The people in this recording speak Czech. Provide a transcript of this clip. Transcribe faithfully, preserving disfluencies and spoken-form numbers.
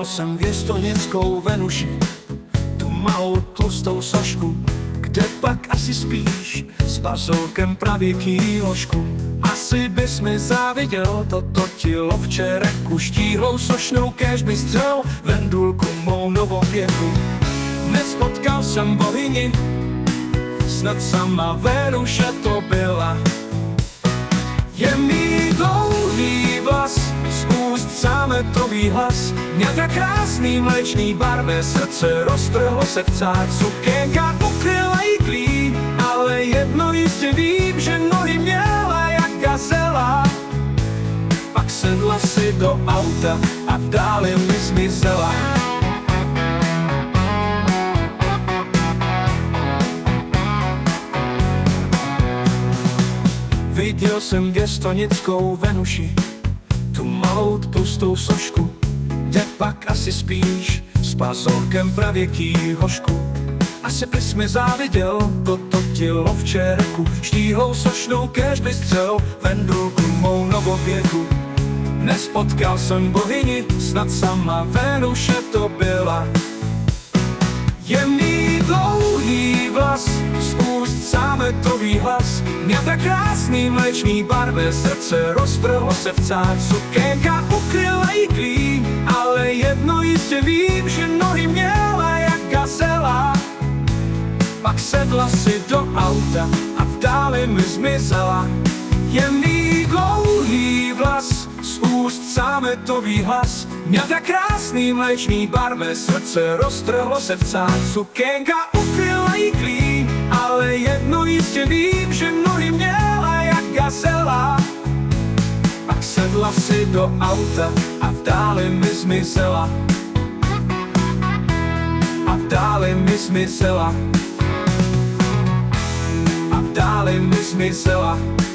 jsem věstonickou Venuši, tu malou tlustou sošku, kde pak asi spíš s bazolkem pravěký ložku. Asi bys mi záviděl, toto ti lovče reku, štíhlou sošnou kéž by střel vendulku mou novověku. Nespotkal jsem bohyni, snad sama Venuše to byla. Je mi dlouhý vlas, z úst sámetový hlas, měl tak krásný mléčný barvé srdce, roztrhlo se v cár, sukénka ukryla jí klí, ale jedno jistě vím, že nohy měla jak gazela. Pak sedla si do auta a v dáli mi zmizela. Viděl jsem věstonickou Venuši, tu malou tlustou sošku, kde pak asi spíš s bazolkem pravěký hošku. Asi bys mi záviděl, toto ti lovče reku, štíhlou sošnou kéž by střel vendulku mou novověku. Nespotkal jsem bohyni, snad sama Venuše to byla. Je mi dlouhý vlas, z úst sámetový hlas, měl tak krásný mléčný barvé srdce, roztrhlo se v cár, sukénka ukryla jí klí, ale jedno jistě vím, že nohy měla jak gazela. Pak sedla si do auta a v dáli mi zmizela. Je mi dlouhý vlas, z úst sámetový hlas, měl tak krásný mléčný barvé srdce, roztrhlo se v cár, sukénka ukryla jí klí, ale jedno jistě vím, že nohy měla jak gazela. Pak sedla si do auta a v dáli mi zmizela. A v dáli mi zmizela. A v dáli mi zmizela.